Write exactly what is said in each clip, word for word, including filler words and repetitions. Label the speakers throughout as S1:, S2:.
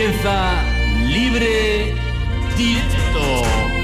S1: Comienza Libre Directo.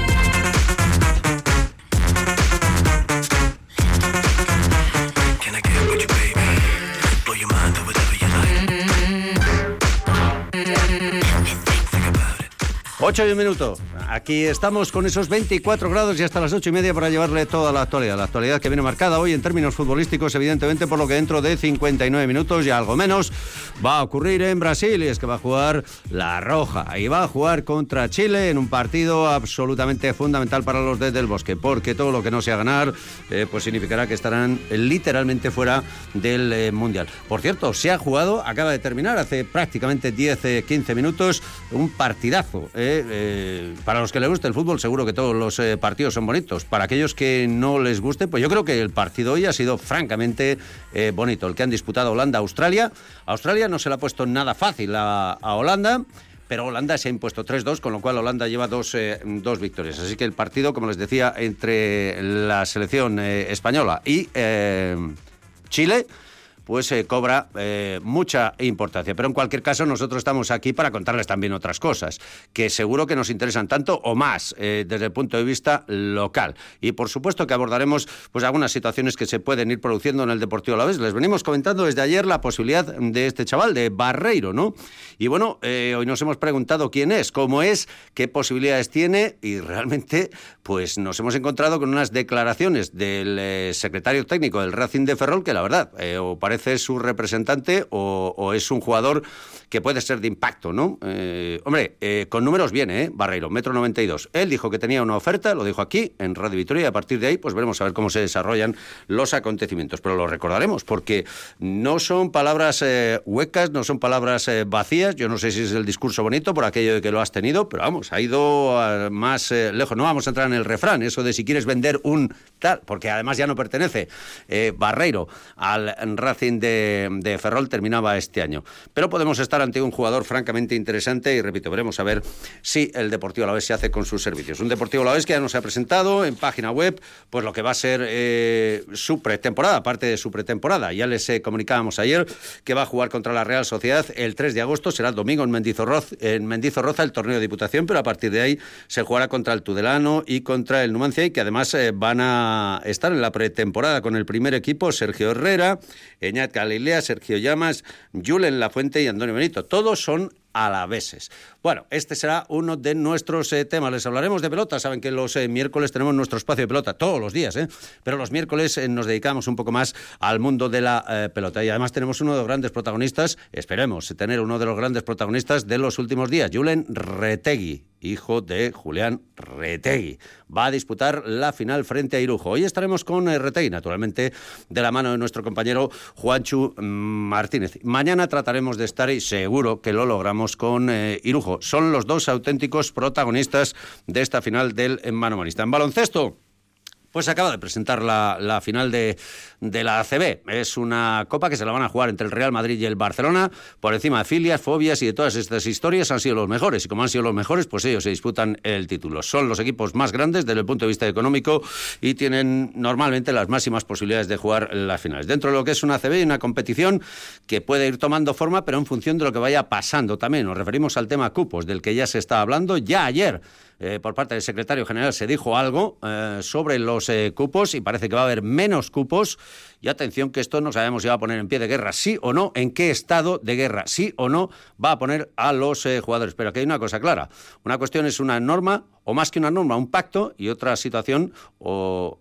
S2: Ocho y un minuto. Aquí estamos con esos veinticuatro grados y hasta las ocho y media para llevarle toda la actualidad. La actualidad que viene marcada hoy en términos futbolísticos, evidentemente, por lo que dentro de cincuenta y nueve minutos y algo menos va a ocurrir en Brasil, y es que va a jugar La Roja y va a jugar contra Chile en un partido absolutamente fundamental para los de Del Bosque, porque todo lo que no sea ganar eh, pues significará que estarán literalmente fuera del eh, Mundial. Por cierto, se ha jugado, acaba de terminar hace prácticamente diez a quince minutos, un partidazo. Eh, eh, para los que les guste el fútbol, seguro que todos los eh, partidos son bonitos. Para aquellos que no les guste, pues yo creo que el partido hoy ha sido francamente eh, bonito. El que han disputado Holanda-Australia. Australia no se le ha puesto nada fácil a, a Holanda, pero Holanda se ha impuesto tres dos, con lo cual Holanda lleva dos, eh, dos victorias. Así que el partido, como les decía, entre la selección eh, española y eh, Chile, pues eh, cobra eh, mucha importancia. Pero en cualquier caso, nosotros estamos aquí para contarles también otras cosas, que seguro que nos interesan tanto o más eh, desde el punto de vista local. Y por supuesto que abordaremos pues algunas situaciones que se pueden ir produciendo en el Deportivo Alavés. Les venimos comentando desde ayer la posibilidad de este chaval, de Barreiro, ¿no? Y bueno, eh, hoy nos hemos preguntado quién es, cómo es, qué posibilidades tiene, y realmente pues nos hemos encontrado con unas declaraciones del eh, secretario técnico del Racing de Ferrol, que la verdad, eh, o parece parece su representante o, o es un jugador que puede ser de impacto, ¿no? Eh, hombre, eh, con números viene, ¿eh? Barreiro, metro noventa y dos. Él dijo que tenía una oferta, lo dijo aquí en Radio Vitoria, y a partir de ahí pues veremos a ver cómo se desarrollan los acontecimientos. Pero lo recordaremos, porque no son palabras eh, huecas, no son palabras eh, vacías. Yo no sé si es el discurso bonito por aquello de que lo has tenido, pero vamos, ha ido a más eh, lejos. No vamos a entrar en el refrán, eso de si quieres vender un tal, porque además ya no pertenece eh, Barreiro al Racing De, de Ferrol, terminaba este año. Pero podemos estar ante un jugador francamente interesante y, repito, veremos a ver si el Deportivo Alavés se hace con sus servicios. Un Deportivo Alavés que ya nos ha presentado en página web pues lo que va a ser eh, su pretemporada, parte de su pretemporada. Ya les eh, comunicábamos ayer que va a jugar contra la Real Sociedad el tres de agosto, será el domingo en Mendizorroza, en Mendizorroza, el torneo de Diputación, pero a partir de ahí se jugará contra el Tudelano y contra el Numancia, y que además eh, van a estar en la pretemporada con el primer equipo Sergio Herrera, Eñat Galilea, Sergio Llamas, Julen Lafuente y Antonio Benito. Todos son alaveses. Bueno, este será uno de nuestros eh, temas. Les hablaremos de pelota. Saben que los eh, miércoles tenemos nuestro espacio de pelota, todos los días, ¿eh? Pero los miércoles eh, nos dedicamos un poco más al mundo de la eh, pelota. Y además tenemos uno de los grandes protagonistas, esperemos tener uno de los grandes protagonistas de los últimos días, Julen Retegui, hijo de Julián Retegui. Va a disputar la final frente a Irujo. Hoy estaremos con eh, Retegui, naturalmente, de la mano de nuestro compañero Juanchu Martínez. Mañana trataremos de estar, y seguro que lo logramos, con eh, Irujo. Son los dos auténticos protagonistas de esta final del manomanista. En baloncesto, pues se acaba de presentar la, la final de, de la A C B. Es una copa que se la van a jugar entre el Real Madrid y el Barcelona. Por encima de filias, fobias y de todas estas historias, han sido los mejores. Y como han sido los mejores, pues ellos se disputan el título. Son los equipos más grandes desde el punto de vista económico y tienen normalmente las máximas posibilidades de jugar las finales. Dentro de lo que es una A C B y una competición que puede ir tomando forma, pero en función de lo que vaya pasando también. Nos referimos al tema cupos, del que ya se está hablando. Ya ayer, eh, por parte del secretario general, se dijo algo eh, sobre los eh, cupos, y parece que va a haber menos cupos. Y atención, que esto no sabemos si va a poner en pie de guerra, sí o no, en qué estado de guerra, sí o no, va a poner a los eh, jugadores. Pero aquí hay una cosa clara. Una cuestión es una norma, o más que una norma, un pacto, y otra situación, o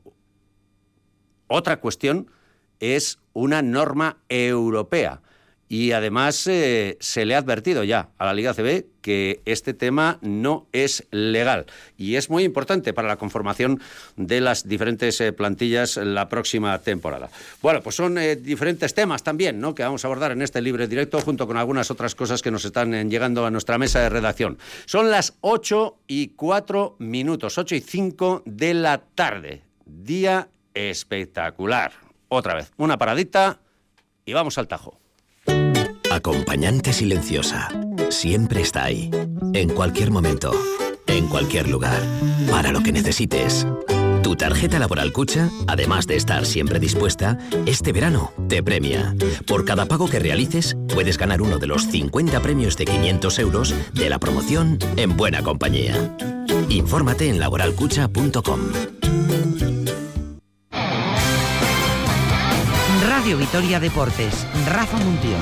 S2: otra cuestión es una norma europea. Y además eh, se le ha advertido ya a la Liga A C B que este tema no es legal. Y es muy importante para la conformación de las diferentes eh, plantillas la próxima temporada. Bueno, pues son eh, diferentes temas también, ¿no?, que vamos a abordar en este libre directo, junto con algunas otras cosas que nos están eh, llegando a nuestra mesa de redacción. Son las ocho y cuatro minutos, ocho y cinco de la tarde. Día espectacular. Otra vez, una paradita y vamos al tajo.
S3: Acompañante silenciosa. Siempre está ahí. En cualquier momento. En cualquier lugar. Para lo que necesites. Tu tarjeta laboral Kutxa, además de estar siempre dispuesta, este verano te premia. Por cada pago que realices, puedes ganar uno de los cincuenta premios de quinientos euros de la promoción En Buena Compañía. Infórmate en laboral kutxa punto com.
S4: Radio Vitoria Deportes, Rafa Muntión.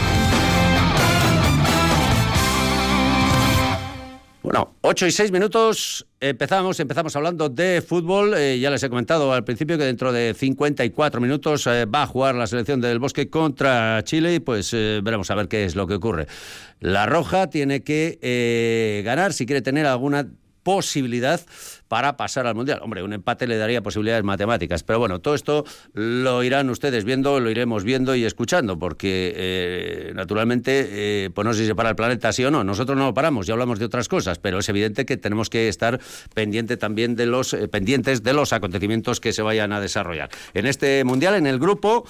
S2: Bueno, ocho y seis minutos, empezamos, empezamos hablando de fútbol. Eh, ya les he comentado al principio que dentro de cincuenta y cuatro minutos eh, va a jugar la selección del Bosque contra Chile y pues eh, veremos a ver qué es lo que ocurre. La Roja tiene que eh, ganar si quiere tener alguna posibilidad para pasar al Mundial. Hombre, un empate le daría posibilidades matemáticas, pero bueno, todo esto lo irán ustedes viendo, lo iremos viendo y escuchando, porque eh, naturalmente, eh, pues no sé si se para el planeta sí o no, nosotros no lo paramos, ya hablamos de otras cosas, pero es evidente que tenemos que estar pendiente también de los, eh, pendientes de los acontecimientos que se vayan a desarrollar. En este Mundial, en el grupo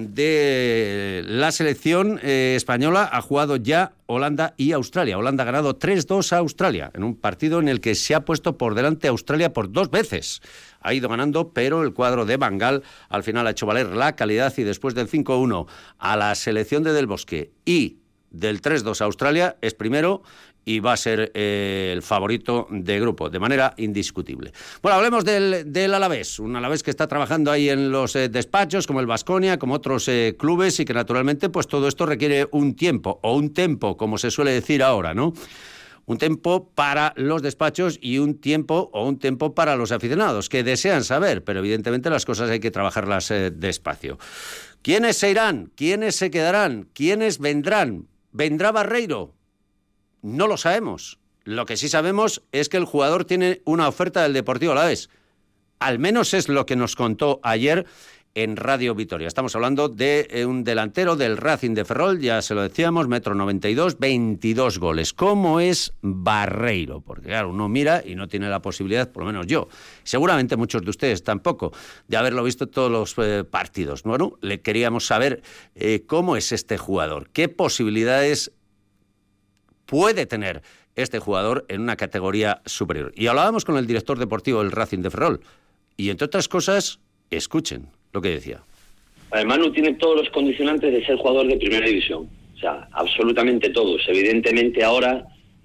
S2: de la selección eh, española, ha jugado ya Holanda y Australia. Holanda ha ganado tres dos a Australia, en un partido en el que se ha puesto por delante a Australia por dos veces. Ha ido ganando, pero el cuadro de Van Gaal al final ha hecho valer la calidad y después del cinco uno a la selección de Del Bosque y del tres dos a Australia es primero y va a ser eh, el favorito de grupo, de manera indiscutible. Bueno, hablemos del, del Alavés, un Alavés que está trabajando ahí en los eh, despachos, como el Baskonia, como otros eh, clubes, y que naturalmente pues todo esto requiere un tiempo, o un tempo, como se suele decir ahora, ¿no? Un tiempo para los despachos y un tiempo o un tiempo para los aficionados, que desean saber, pero evidentemente las cosas hay que trabajarlas eh, despacio. ¿Quiénes se irán? ¿Quiénes se quedarán? ¿Quiénes vendrán? ¿Vendrá Barreiro? No lo sabemos. Lo que sí sabemos es que el jugador tiene una oferta del Deportivo Alavés. Al menos es lo que nos contó ayer en Radio Vitoria. Estamos hablando de un delantero del Racing de Ferrol, ya se lo decíamos, metro noventa y dos, veintidós goles. ¿Cómo es Barreiro? Porque claro, uno mira y no tiene la posibilidad, por lo menos yo, seguramente muchos de ustedes tampoco, de haberlo visto todos los eh, partidos. Bueno, le queríamos saber eh, cómo es este jugador, qué posibilidades puede tener este jugador en una categoría superior. Y hablábamos con el director deportivo del Racing de Ferrol, y entre otras cosas, escuchen lo que decía.
S5: Manu tiene todos los condicionantes de ser jugador de primera división, o sea, absolutamente todos. Evidentemente ahora,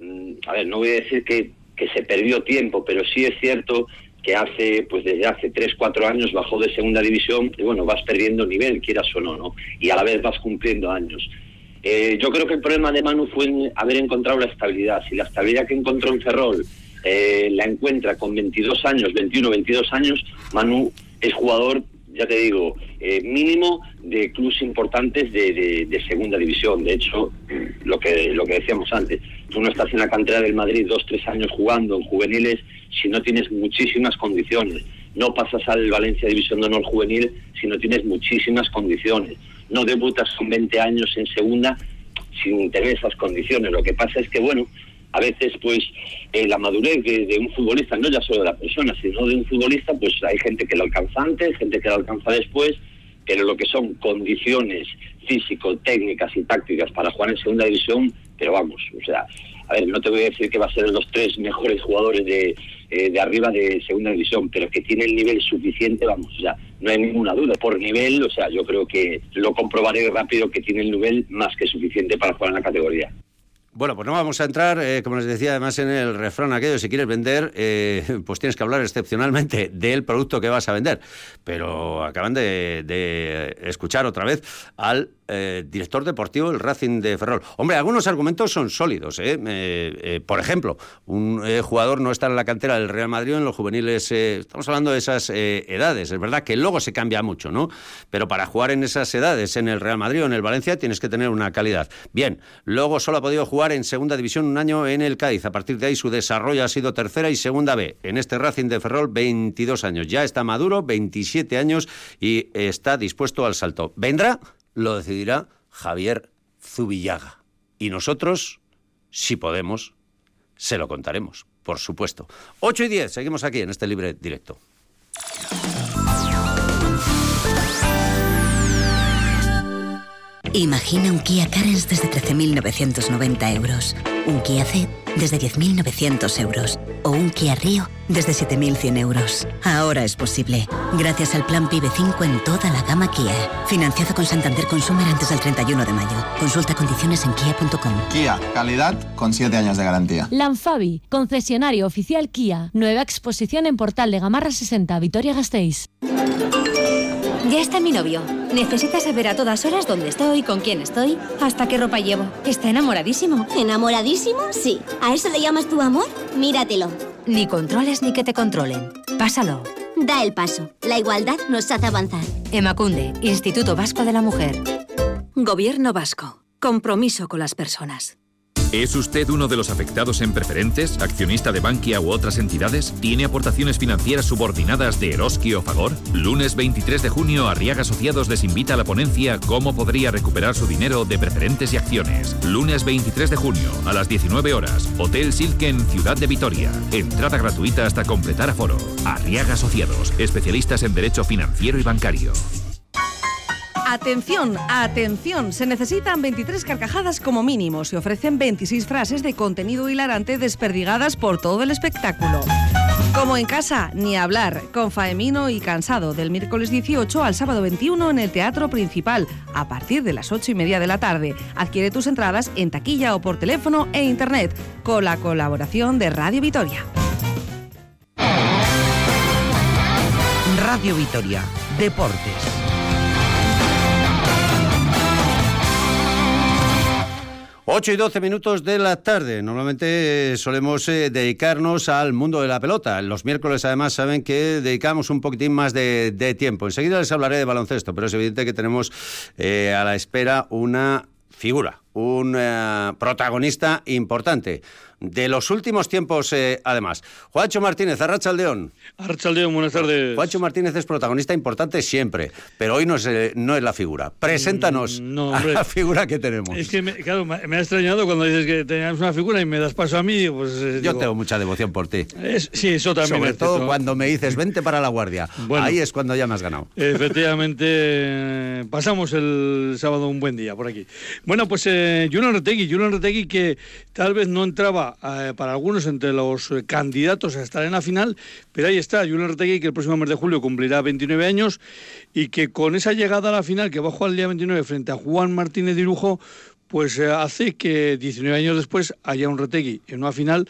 S5: a ver, no voy a decir que, que se perdió tiempo, pero sí es cierto que hace, pues desde hace tres, cuatro años bajó de segunda división y bueno, vas perdiendo nivel, quieras o no, ¿no? Y a la vez vas cumpliendo años. Eh, yo creo que el problema de Manu fue en haber encontrado la estabilidad. Si la estabilidad que encontró en Ferrol eh, la encuentra con veintidós años, veintiuno, veintidós años, Manu es jugador, ya te digo, eh, mínimo de clubes importantes de, de, de segunda división. De hecho, lo que lo que decíamos antes, tú no estás en la cantera del Madrid dos, tres años jugando en juveniles si no tienes muchísimas condiciones. No pasas al Valencia División de Honor Juvenil si no tienes muchísimas condiciones. No debutas con veinte años en segunda sin tener esas condiciones. Lo que pasa es que, bueno, a veces, pues, eh, la madurez de, de un futbolista, no ya solo de la persona, sino de un futbolista, pues hay gente que lo alcanza antes, gente que lo alcanza después, pero lo que son condiciones físico, técnicas y tácticas para jugar en segunda división, pero vamos, o sea, a ver, no te voy a decir que va a ser de los tres mejores jugadores de, eh, de arriba de segunda división, pero que tiene el nivel suficiente, vamos, o sea, no hay ninguna duda. Por nivel, o sea, yo creo que lo comprobaré rápido que tiene el nivel más que suficiente para jugar en la categoría.
S2: Bueno, pues no vamos a entrar, eh, como les decía además en el refrán aquello, si quieres vender, eh, pues tienes que hablar excepcionalmente del producto que vas a vender. Pero acaban de, de escuchar otra vez al eh, director deportivo del Racing de Ferrol. Hombre, algunos argumentos son sólidos, ¿eh? Eh, eh, por ejemplo, un eh, jugador no está en la cantera del Real Madrid, en los juveniles, eh, estamos hablando de esas eh, edades, es verdad que luego se cambia mucho, ¿no? Pero para jugar en esas edades, en el Real Madrid o en el Valencia, tienes que tener una calidad. Bien, luego solo ha podido jugar en segunda división un año en el Cádiz. A partir de ahí su desarrollo ha sido tercera y segunda B. En este Racing de Ferrol, veintidós años. Ya está maduro, veintisiete años y está dispuesto al salto. ¿Vendrá? Lo decidirá Javier Zubillaga. Y nosotros, si podemos, se lo contaremos, por supuesto. ocho y diez, seguimos aquí en este Libre Directo.
S6: Imagina un Kia Carens desde trece mil novecientos noventa euros, un Kia Ceed desde diez mil novecientos euros o un Kia Rio desde siete mil cien euros. Ahora es posible, gracias al plan PIBE cinco en toda la gama Kia. Financiado con Santander Consumer antes del treinta y uno de mayo. Consulta condiciones en kia punto com.
S7: Kia, calidad con siete años de garantía.
S8: Lanfabi, concesionario oficial Kia. Nueva exposición en Portal de Gamarra sesenta, Vitoria-Gasteiz.
S9: Ya está mi novio. Necesita saber a todas horas dónde estoy, con quién estoy, hasta qué ropa llevo. Está enamoradísimo.
S10: ¿Enamoradísimo? Sí. ¿A eso le llamas tu amor? Míratelo.
S9: Ni controles ni que te controlen. Pásalo.
S10: Da el paso. La igualdad nos hace avanzar.
S9: Emakunde, Instituto Vasco de la Mujer. Gobierno Vasco. Compromiso con las personas.
S11: ¿Es usted uno de los afectados en preferentes, accionista de Bankia u otras entidades? ¿Tiene aportaciones financieras subordinadas de Eroski o Fagor? Lunes veintitrés de junio, Arriaga Asociados les invita a la ponencia ¿Cómo podría recuperar su dinero de preferentes y acciones? Lunes veintitrés de junio, a las diecinueve horas, Hotel Silken, Ciudad de Vitoria. Entrada gratuita hasta completar aforo. Arriaga Asociados, especialistas en derecho financiero y bancario.
S12: Atención, atención, se necesitan veintitrés carcajadas como mínimo. Se ofrecen veintiséis frases de contenido hilarante desperdigadas por todo el espectáculo. Como en casa, ni hablar, con Faemino y Cansado, del miércoles dieciocho al sábado veintiuno en el Teatro Principal, a partir de las ocho y media de la tarde. Adquiere tus entradas en taquilla o por teléfono e internet, con la colaboración de Radio Vitoria.
S4: Radio Vitoria, Deportes.
S2: ocho y doce minutos de la tarde. Normalmente eh, solemos eh, dedicarnos al mundo de la pelota. Los miércoles, además, saben que dedicamos un poquitín más de, de tiempo. Enseguida les hablaré de baloncesto, pero es evidente que tenemos eh, a la espera una figura, un eh, protagonista importante de los últimos tiempos, eh, además. Juancho Martínez, Arratsaldeón.
S13: Arratsaldeón, buenas tardes.
S2: Juancho Martínez es protagonista importante siempre, pero hoy no es, eh, no es la figura. Preséntanos
S13: mm, no,
S2: a la figura que tenemos.
S13: Es que, me, claro, me ha extrañado cuando dices que teníamos una figura y me das paso a mí. Pues, eh,
S2: Yo
S13: digo,
S2: tengo mucha devoción por ti.
S13: Es, sí, eso también.
S2: Sobre
S13: es
S2: todo
S13: cierto.
S2: Cuando me dices, vente para la Guardia. Bueno, ahí es cuando ya me has ganado.
S13: Efectivamente, eh, pasamos el sábado un buen día por aquí. Bueno, pues eh, Julen Retegui, Julen Retegui que tal vez no entraba eh, para algunos entre los eh, candidatos a estar en la final, pero ahí está, Julen Retegui, que el próximo mes de julio cumplirá veintinueve años y que con esa llegada a la final que va a jugar el día veintinueve frente a Juan Martínez de Irujo, pues eh, hace que diecinueve años después haya un Retegui en una final,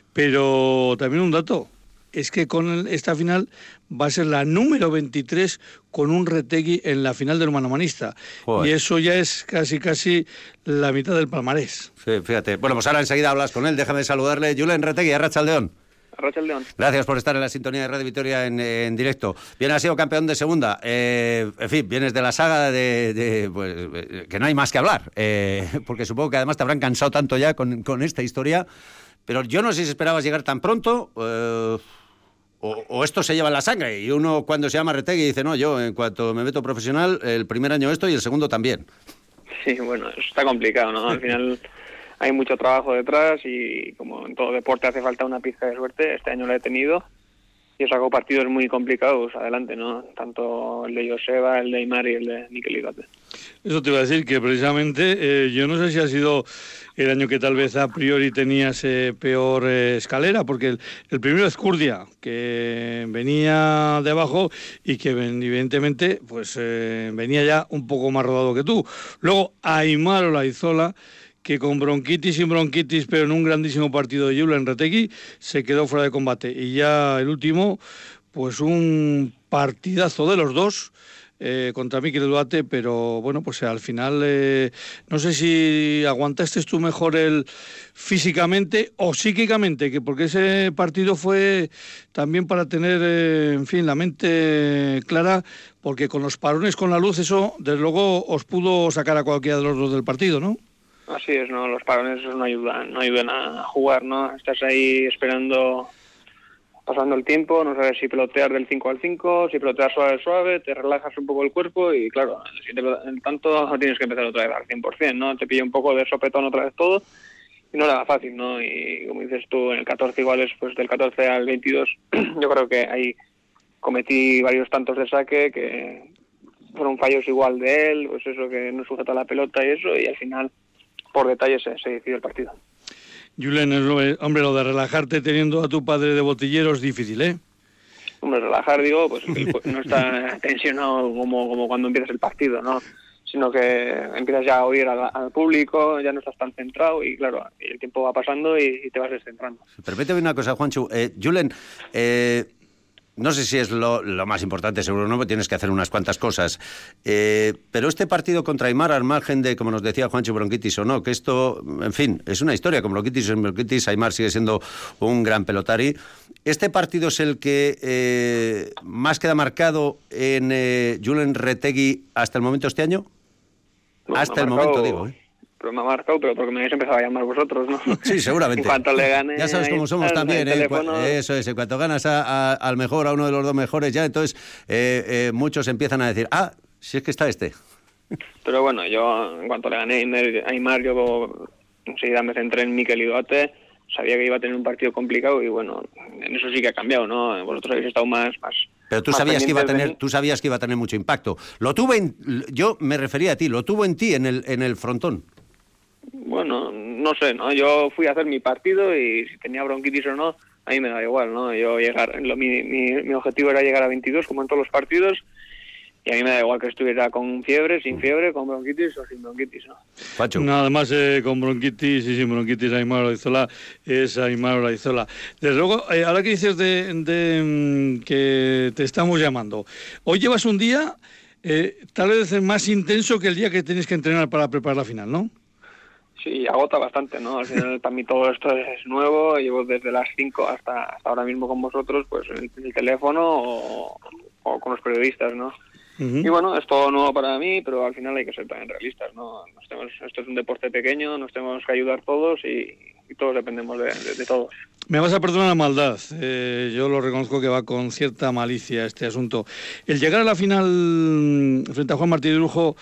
S13: pero también un dato, es que con el, esta final va a ser la número veintitrés con un Retegui en la final del manomanista. Joder. Y eso ya es casi casi la mitad del palmarés.
S2: Sí, fíjate. Bueno, pues ahora enseguida hablas con él. Déjame saludarle. Julen Retegui, Arratsaldeón.
S14: Arratsaldeón.
S2: Gracias por estar en la sintonía de Radio Vitoria en, en directo. Bien, has sido campeón de segunda. Eh, en fin, vienes de la saga de, de pues, que no hay más que hablar. Eh, porque supongo que además te habrán cansado tanto ya con, con esta historia. Pero yo no sé si esperabas llegar tan pronto... Eh, O, o esto se lleva en la sangre y uno cuando se llama Retegui dice, no, yo en cuanto me meto profesional, el primer año esto y el segundo también.
S14: Sí, bueno, eso está complicado, ¿no? Al final hay mucho trabajo detrás y como en todo deporte hace falta una pizca de suerte, este año lo he tenido y he sacado partidos muy complicados adelante, ¿no? Tanto el de Joseba, el de Aymar y el de Mikel Igate.
S13: Eso te iba a decir, que precisamente eh, yo no sé si ha sido el año que tal vez a priori tenías eh, peor eh, escalera, porque el, el primero es Curdia, que venía de abajo y que evidentemente pues eh, venía ya un poco más rodado que tú. Luego Aymar Olaizola, que con bronquitis y bronquitis, pero en un grandísimo partido de Julen Retegui, se quedó fuera de combate. Y ya el último, pues un partidazo de los dos, Eh, contra Mikel Duarte, pero bueno, pues al final eh, no sé si aguantaste tú mejor el físicamente o psíquicamente, que porque ese partido fue también para tener eh, en fin, la mente clara, porque con los parones con la luz eso desde luego os pudo sacar a cualquiera de los dos del partido, ¿no?
S14: Así es, ¿no? Los parones no ayudan, no ayudan a jugar, ¿no? Estás ahí esperando, pasando el tiempo, no sabes si pelotear del cinco al cinco, si pelotear suave suave, te relajas un poco el cuerpo y claro, si te, en tanto tienes que empezar otra vez al cien por ciento, ¿no? Te pilla un poco de sopetón otra vez todo y no era fácil, ¿no? Y como dices tú, en el catorce iguales, pues del catorce al veintidós, yo creo que ahí cometí varios tantos de saque que, fueron fallos igual de él, pues eso, que no sujeta la pelota y eso, y al final, por detalle, se, se decidió el partido.
S13: Julen, hombre, lo de relajarte teniendo a tu padre de botillero es difícil, ¿eh?
S14: Hombre, relajar, digo, pues no está tensionado como, como cuando empiezas el partido, ¿no? Sino que empiezas ya a oír al, al público, ya no estás tan centrado y claro, el tiempo va pasando y, y te vas descentrando.
S2: Permíteme una cosa, Juancho. Eh, Julen, eh, no sé si es lo, lo más importante, seguro no, tienes que hacer unas cuantas cosas. Eh, pero este partido contra Aimar, al margen de, como nos decía Juancho, bronquitis o no, que esto, en fin, es una historia, con bronquitis o sin bronquitis, Aimar sigue siendo un gran pelotari. ¿Este partido es el que eh, más queda marcado en eh, Julen Retegui hasta el momento este año?
S14: Bueno,
S2: hasta el
S14: marcado,
S2: momento, digo. ¿eh?
S14: Pero me ha marcado, pero porque me habéis empezado a llamar vosotros, ¿no?
S2: Sí, seguramente.
S14: En cuanto le gane...
S2: Ya sabes cómo somos también, ¿eh?
S14: Teléfono...
S2: Eso es, en cuanto ganas a, a, al mejor, a uno de los dos mejores, ya entonces eh, eh, muchos empiezan a decir, ah, si es que está este.
S14: Pero bueno, yo en cuanto le gané a Aimar, yo enseguida me centré en Mikel y Duarte. Sabía que iba a tener un partido complicado y bueno, en eso sí que ha cambiado, ¿no? Vosotros habéis estado más... más
S2: Pero tú
S14: más
S2: sabías que iba a tener,
S14: de...
S2: tú sabías que iba a tener mucho impacto. Lo tuve en, yo me refería a ti, lo tuvo en ti en el en el frontón.
S14: Bueno, no sé, ¿no? Yo fui a hacer mi partido y si tenía bronquitis o no, a mí me da igual, ¿no? Yo llegar, lo, mi, mi, mi objetivo era llegar a veintidós, como en todos los partidos, y a mí me da igual que estuviera con fiebre, sin fiebre, con bronquitis o sin bronquitis, ¿no?
S2: Pacho.
S13: Nada más eh, con bronquitis y sin bronquitis, Aimar Olaizola es Aimar Olaizola. Desde luego, eh, ahora que dices de, de mm, que te estamos llamando, hoy llevas un día eh, tal vez más intenso que el día que tienes que entrenar para preparar la final, ¿no?
S14: Sí, agota bastante, ¿no? Al final para mí todo esto es nuevo, llevo desde las cinco hasta, hasta ahora mismo con vosotros, pues en el, el teléfono o, o con los periodistas, ¿no? Uh-huh. Y bueno, es todo nuevo para mí, pero al final hay que ser también realistas, ¿no? Nos tenemos, esto es un deporte pequeño, nos tenemos que ayudar todos y, y todos dependemos de, de, de todos.
S13: Me vas a perdonar la maldad, eh, yo lo reconozco que va con cierta malicia este asunto. El llegar a la final frente a Juan Martí de Lujo,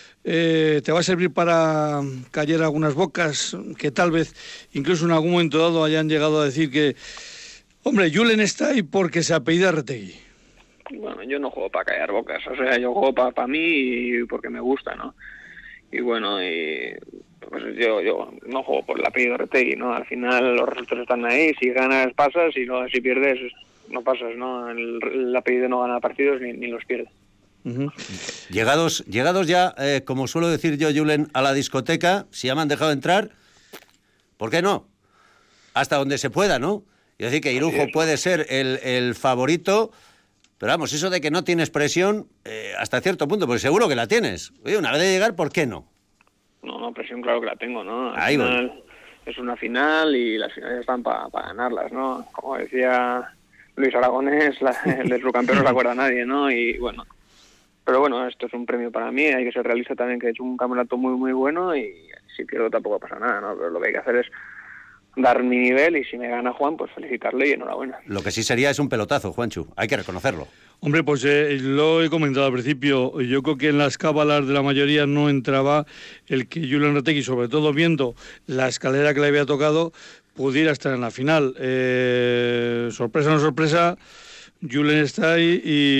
S13: Eh, ¿te va a servir para callar algunas bocas que tal vez incluso en algún momento dado hayan llegado a decir que, hombre, Julen está ahí porque se apellida Retegui?
S14: Bueno, yo no juego para callar bocas, o sea, yo juego para pa mí y porque me gusta, ¿no? Y bueno, y pues yo yo no juego por el apellido Retegui, ¿no? Al final los resultados están ahí, si ganas pasas y no, si pierdes no pasas, ¿no? El, el apellido no gana partidos ni, ni los pierde.
S2: Uh-huh. Llegados, llegados ya, eh, como suelo decir yo, Julen, a la discoteca, si ya me han dejado entrar, ¿por qué no? Hasta donde se pueda, ¿no? Es decir, que Irujo puede ser el, el favorito, pero vamos, eso de que no tienes presión, eh, hasta cierto punto, porque seguro que la tienes. Oye, una vez de llegar, ¿por qué no?
S14: No, no, presión claro que la tengo, ¿no? Al
S2: Ahí
S14: final
S2: voy.
S14: Es una final y las finales están para pa ganarlas, ¿no? Como decía Luis Aragonés, la, el de su campeón no se acuerda a nadie, ¿no? Y bueno... Pero bueno, esto es un premio para mí, hay que ser realista también, que he hecho un campeonato muy muy bueno y si pierdo tampoco pasa nada, ¿no? Pero lo que hay que hacer es dar mi nivel y si me gana Juan, pues felicitarle y enhorabuena.
S2: Lo que sí sería es un pelotazo, Juanchu, hay que reconocerlo.
S13: Hombre, pues eh, lo he comentado al principio, yo creo que en las cábalas de la mayoría no entraba el que Julen Retegui, sobre todo viendo la escalera que le había tocado, pudiera estar en la final. Eh, sorpresa o no sorpresa... Julen está ahí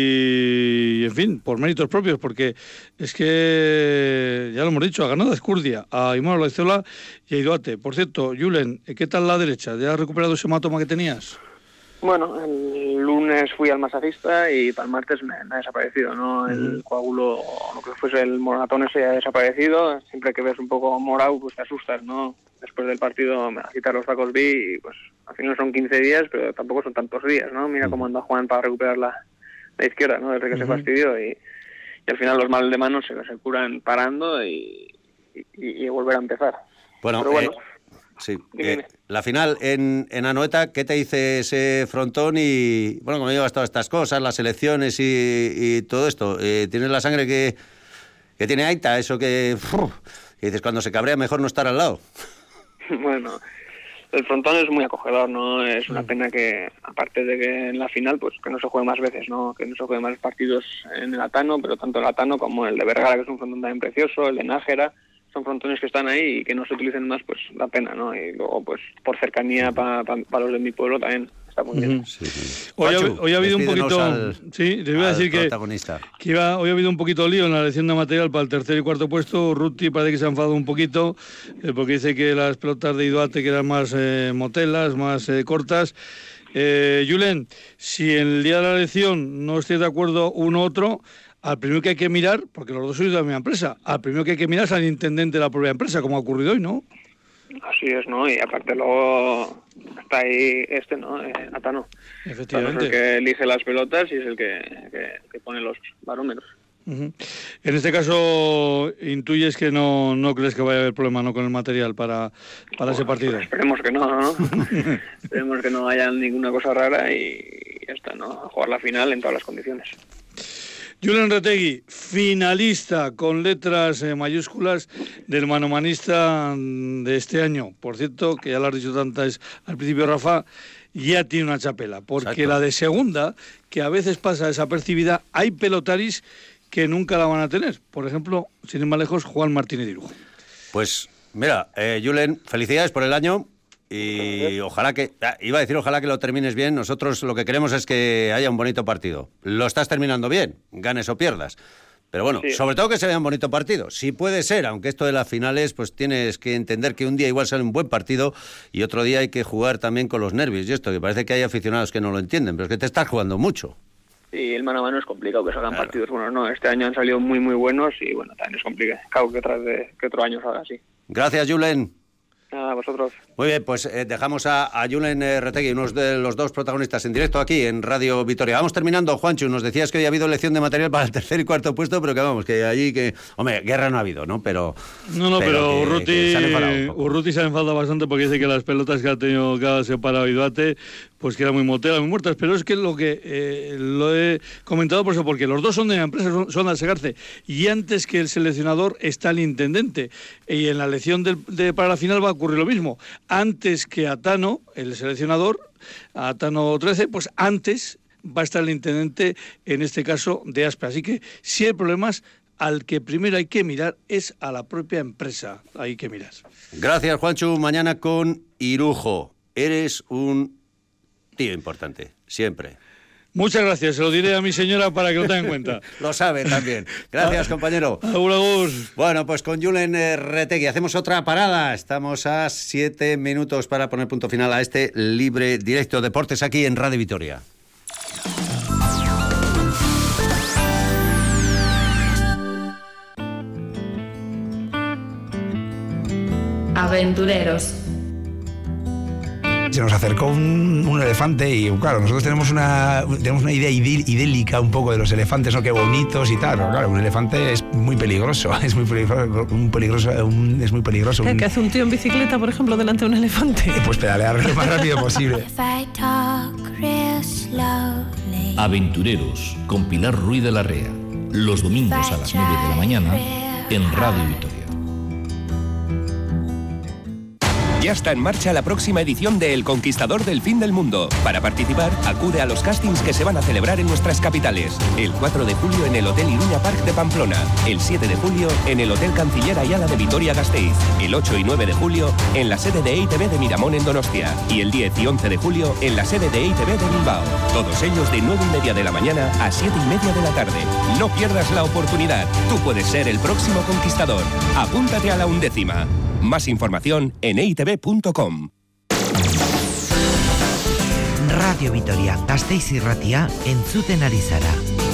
S13: y, en fin, por méritos propios, porque es que, ya lo hemos dicho, ha ganado a Ezcurdia, a Aimar Olaizola y a Iduate. Por cierto, Julen, ¿qué tal la derecha? ¿Ya has recuperado ese hematoma que tenías?
S14: Bueno, el lunes fui al masajista y para el martes me, me ha desaparecido, ¿no? El coágulo, o lo que fuese el moratón ese, ha desaparecido. Siempre que ves un poco morado, pues te asustas, ¿no? Después del partido me va a quitar los tacos vi y pues al final son quince días, pero tampoco son tantos días, ¿no? Mira cómo anda Juan para recuperar la, la izquierda, ¿no? Desde que uh-huh. se fastidió y, y al final los males de manos se, se curan parando y, y, y volver a empezar.
S2: Bueno,
S14: pero bueno
S2: eh, sí. Eh, la final en, en Anoeta, ¿qué te dice ese frontón? Y bueno, como llevas todas estas cosas, las elecciones y, y todo esto, eh, ¿tienes la sangre que, que tiene Aita? Eso que, uf, que dices, cuando se cabrea mejor no estar al lado.
S14: Bueno, el frontón es muy acogedor, ¿no? Es una pena que, aparte de que en la final, pues que no se juegue más veces, ¿no? Que no se juegue más partidos en el Atano, pero tanto el Atano como el de Vergara, que es un frontón también precioso, el de Nájera, son frontones que están ahí y que no se utilicen más, pues da pena, ¿no? Y luego, pues por cercanía para pa, pa los de mi pueblo también está muy bien.
S2: Uh-huh. Sí, sí.
S13: Hoy,
S2: Pachu,
S13: ha, hoy ha habido un poquito...
S2: Al,
S13: sí, te iba a decir que, que iba, hoy ha habido un poquito lío en la elección de material para el tercer y cuarto puesto. Ruti parece que se ha enfadado un poquito, eh, porque dice que las pelotas de Iduate que eran más eh, motelas, más eh, cortas. Eh, Julen, si en el día de la elección no estáis de acuerdo uno u otro, al primero que hay que mirar, porque los dos sois de la misma empresa, al primero que hay que mirar es al intendente de la propia empresa, como ha ocurrido hoy, ¿no?
S14: Así es, ¿no? Y aparte luego está ahí este, ¿no? Eh, Atano.
S13: Efectivamente.
S14: Es el que elige las pelotas y es el que, que, que pone los barómetros.
S13: Uh-huh. En este caso, intuyes que no, no crees que vaya a haber problema, ¿no?, con el material para, para bueno, ese partido.
S14: Pues esperemos que no, ¿no? Esperemos que no haya ninguna cosa rara y ya está, ¿no? A jugar la final en todas las condiciones.
S13: Julen Retegui, finalista con letras eh, mayúsculas del manomanista de este año. Por cierto, que ya lo has dicho tantas al principio, Rafa, ya tiene una chapela, porque Exacto. La de segunda, que a veces pasa desapercibida, hay pelotaris que nunca la van a tener. Por ejemplo, sin ir más lejos, Juan Martínez Irujo.
S2: Pues mira, eh, Julen, felicidades por el año. Y ojalá que, iba a decir ojalá que lo termines bien. Nosotros lo que queremos es que haya un bonito partido. Lo estás terminando bien, ganes o pierdas. Pero bueno, sí. Sobre todo que se vea un bonito partido. Si puede ser, aunque esto de las finales, pues tienes que entender que un día igual sale un buen partido y otro día hay que jugar también con los nervios. Y esto, que parece que hay aficionados que no lo entienden, pero es que te estás jugando mucho.
S14: Sí, el mano a mano es complicado que salgan claro. partidos buenos. No, este año han salido muy, muy buenos y bueno, también es complicado que, tras de, que otro año salga así.
S2: Gracias, Julen.
S14: Nada, a vosotros.
S2: Muy bien, pues eh, dejamos a, a Julen eh, Retegui, uno de los dos protagonistas en directo aquí en Radio Vitoria. Vamos terminando, Juanchu, nos decías que hoy ha habido elección de material para el tercer y cuarto puesto, pero que vamos, que allí que... Hombre, guerra no ha habido, ¿no? Pero...
S13: No, no, pero, pero Urruti, que se, han Urruti se ha enfadado bastante porque dice que las pelotas que ha tenido cada separado Iduate, pues que eran muy motelas, muy muertas, pero es que lo que eh, lo he comentado por eso, porque los dos son de la empresa, son, son al Segarce, y antes que el seleccionador está el intendente, y en la elección del, de, para la final va a ocurrir lo mismo. Antes que Atano, el seleccionador, Atano trece, pues antes va a estar el intendente, en este caso, de Aspe. Así que si hay problemas, al que primero hay que mirar es a la propia empresa. Hay que mirar.
S2: Gracias, Juanchu. Mañana con Irujo. Eres un tío importante, siempre.
S13: Muchas gracias, se lo diré a mi señora para que lo tenga en cuenta.
S2: Lo sabe también. Gracias, compañero.
S13: Agur, agur.
S2: Bueno, pues con Julen Retegui hacemos otra parada. Estamos a siete minutos para poner punto final a este libre directo Deportes aquí en Radio Vitoria.
S15: Aventureros.
S16: Se nos acercó un, un elefante y claro, nosotros tenemos una tenemos una idea idí, idílica un poco de los elefantes, ¿no? Qué bonitos y tal, pero claro, un elefante es muy peligroso, es muy peligroso, un peligroso un, es muy peligroso.
S12: ¿Qué,
S16: un...
S12: ¿Qué hace un tío en bicicleta, por ejemplo, delante de un elefante?
S16: Pues pedalear lo más rápido posible.
S11: Aventureros, con Pilar Ruiz de la Rea, los domingos a las nueve de la mañana en Radio Vitoria.
S17: Ya está en marcha la próxima edición de El Conquistador del Fin del Mundo. Para participar, acude a los castings que se van a celebrar en nuestras capitales. El cuatro de julio en el Hotel Iruña Park de Pamplona. El siete de julio en el Hotel Canciller Ayala de Vitoria-Gasteiz. El ocho y nueve de julio en la sede de E I T V de Miramón en Donostia. Y el diez y once de julio en la sede de E I T V de Bilbao. Todos ellos de nueve y media de la mañana a siete y media de la tarde. No pierdas la oportunidad. Tú puedes ser el próximo conquistador. Apúntate a la undécima. Más información en e i t v punto com.
S4: Radio Vitoria, Gasteiz irratia, entzuten ari zara.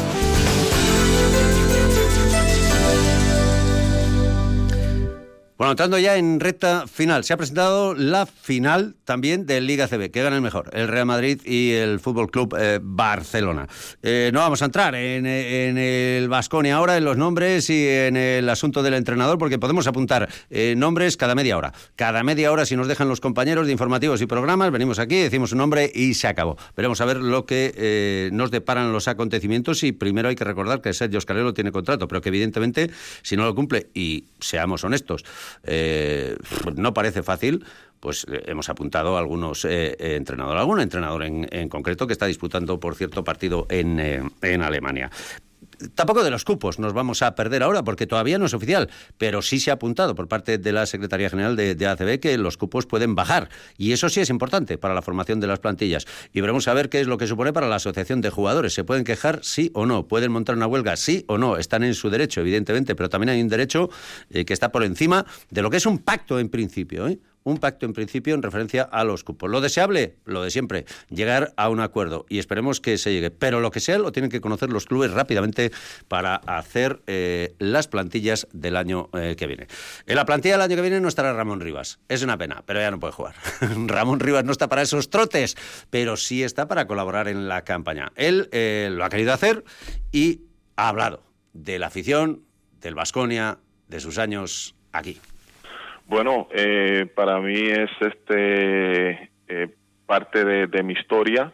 S2: Bueno, entrando ya en recta final, se ha presentado la final también de Liga C B. ¿Qué gana el mejor? El Real Madrid y el Fútbol Club eh, Barcelona. Eh, no vamos a entrar en, en el Baskonia ahora, en los nombres y en el asunto del entrenador, porque podemos apuntar eh, nombres cada media hora. Cada media hora, si nos dejan los compañeros de informativos y programas, venimos aquí, decimos un nombre y se acabó. Veremos a ver lo que eh, nos deparan los acontecimientos y primero hay que recordar que Sergio Scalero tiene contrato, pero que evidentemente, si no lo cumple, y seamos honestos, Eh, no parece fácil, pues eh, hemos apuntado a algunos eh, eh, entrenadores, algún entrenador en, en concreto que está disputando por cierto partido en, eh, en Alemania. Tampoco de los cupos nos vamos a perder ahora, porque todavía no es oficial, pero sí se ha apuntado por parte de la Secretaría General de, de A C B que los cupos pueden bajar, y eso sí es importante para la formación de las plantillas. Y veremos a ver qué es lo que supone para la asociación de jugadores. ¿Se pueden quejar sí o no? ¿Pueden montar una huelga sí o no? Están en su derecho, evidentemente, pero también hay un derecho eh, que está por encima de lo que es un pacto en principio, ¿eh? Un pacto en principio en referencia a los cupos. Lo deseable, lo de siempre, llegar a un acuerdo, y esperemos que se llegue. Pero lo que sea lo tienen que conocer los clubes rápidamente para hacer eh, las plantillas del año eh, que viene. En la plantilla del año que viene no estará Ramón Rivas. Es una pena, pero ya no puede jugar. Ramón Rivas no está para esos trotes, pero sí está para colaborar en la campaña. Él eh, lo ha querido hacer y ha hablado de la afición, del Baskonia, de sus años aquí.
S15: Bueno, eh, para mí es este eh, parte de, de mi historia,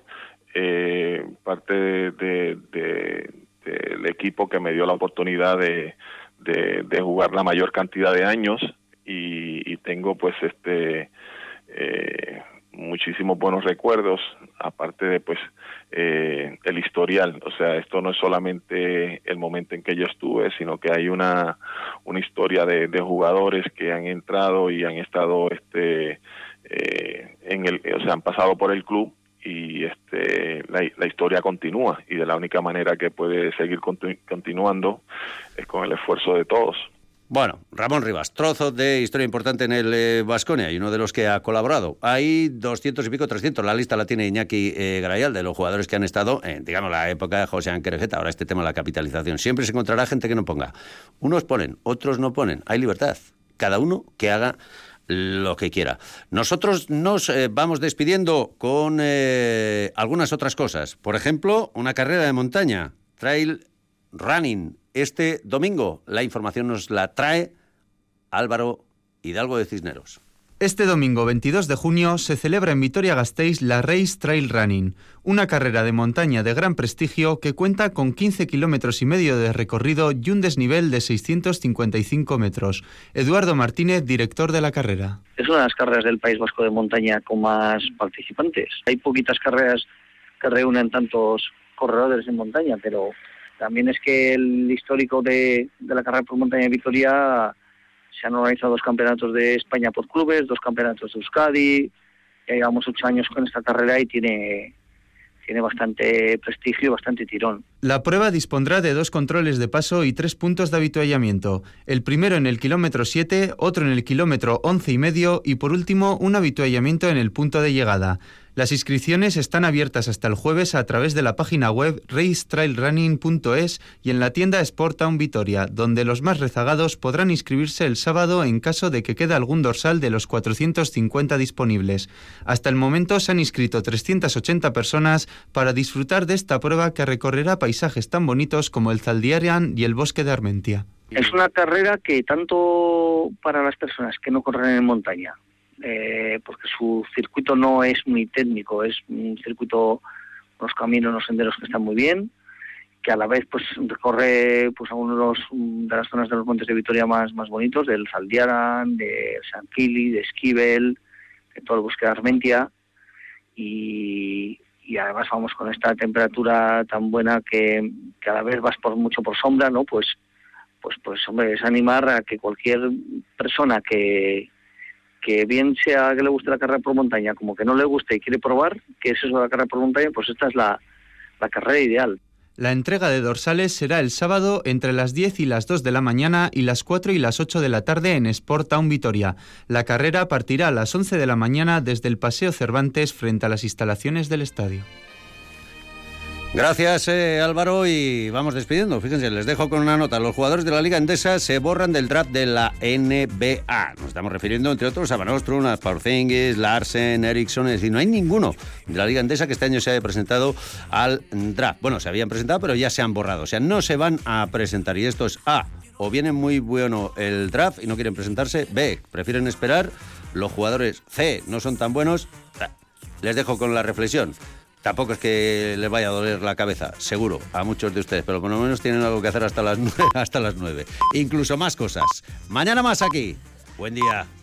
S15: eh, parte de, de, de, del equipo que me dio la oportunidad de, de, de jugar la mayor cantidad de años, y, y tengo pues este eh, muchísimos buenos recuerdos, aparte de pues eh, el historial. O sea, esto no es solamente el momento en que yo estuve, sino que hay una una historia de, de jugadores que han entrado y han estado este eh, en el, o sea, han pasado por el club, y este la, la historia continúa, y de la única manera que puede seguir continu- continuando es con el esfuerzo de todos.
S2: Bueno, Ramón Rivas, trozo de historia importante en el Baskonia, eh, y uno de los que ha colaborado. Hay doscientos y pico, trescientos, la lista la tiene Iñaki eh, Grayal, de los jugadores que han estado en, digamos, la época de José Anquerejeta. Ahora este tema de la capitalización. Siempre se encontrará gente que no ponga. Unos ponen, otros no ponen. Hay libertad. Cada uno que haga lo que quiera. Nosotros nos eh, vamos despidiendo con eh, algunas otras cosas. Por ejemplo, una carrera de montaña, trail running, este domingo. La información nos la trae Álvaro Hidalgo de Cisneros.
S18: Este domingo veintidós de junio se celebra en Vitoria-Gasteiz la Race Trail Running, una carrera de montaña de gran prestigio que cuenta con quince kilómetros y medio de recorrido y un desnivel de seiscientos cincuenta y cinco metros. Eduardo Martínez, director de la carrera.
S19: Es una de las carreras del País Vasco de montaña con más participantes. Hay poquitas carreras que reúnen tantos corredores en montaña, pero también es que el histórico de, de la carrera por montaña de Vitoria, se han organizado dos campeonatos de España por clubes, dos campeonatos de Euskadi. Ya llevamos ocho años con esta carrera y tiene, tiene bastante prestigio y bastante tirón.
S18: La prueba dispondrá de dos controles de paso y tres puntos de avituallamiento. El primero en el kilómetro siete, otro en el kilómetro once y medio y por último un avituallamiento en el punto de llegada. Las inscripciones están abiertas hasta el jueves a través de la página web race trail running punto es y en la tienda Sport Town Vitoria, donde los más rezagados podrán inscribirse el sábado en caso de que quede algún dorsal de los cuatrocientos cincuenta disponibles. Hasta el momento se han inscrito trescientas ochenta personas para disfrutar de esta prueba que recorrerá paisajes tan bonitos como el Zaldiaran y el bosque de Armentia.
S19: Es una carrera que tanto para las personas que no corren en montaña, Eh, porque su circuito no es muy técnico, es un circuito, unos caminos, unos senderos que están muy bien, que a la vez pues recorre pues algunos de, los, de las zonas de los montes de Vitoria más, más bonitos, del Zaldiaran, de San Kili, de Esquivel, de todo el bosque de Armentia, y, y además vamos con esta temperatura tan buena que, que a la vez vas por mucho por sombra, ¿no? Pues, pues, pues hombre, es animar a que cualquier persona que que bien sea que le guste la carrera por montaña, como que no le guste y quiere probar qué es eso de la carrera por montaña, pues esta es la, la carrera ideal.
S18: La entrega de dorsales será el sábado entre las diez y las dos de la mañana y las cuatro y las ocho de la tarde en Sport Town Vitoria. La carrera partirá a las once de la mañana desde el Paseo Cervantes frente a las instalaciones del estadio.
S2: Gracias, eh, Álvaro, y vamos despidiendo. Fíjense, les dejo con una nota. Los jugadores de la Liga Endesa se borran del draft de la N B A. Nos estamos refiriendo, entre otros, a Van Oström, a Porzingis, Larsen, Eriksson. Es decir, no hay ninguno de la Liga Endesa que este año se haya presentado al draft. Bueno, se habían presentado, pero ya se han borrado. O sea, no se van a presentar. Y esto es A, o viene muy bueno el draft y no quieren presentarse. B, prefieren esperar. Los jugadores C no son tan buenos. Les dejo con la reflexión. Tampoco es que les vaya a doler la cabeza, seguro, a muchos de ustedes, pero por lo menos tienen algo que hacer hasta las nueve, hasta las nueve. Incluso más cosas. Mañana más aquí. Buen día.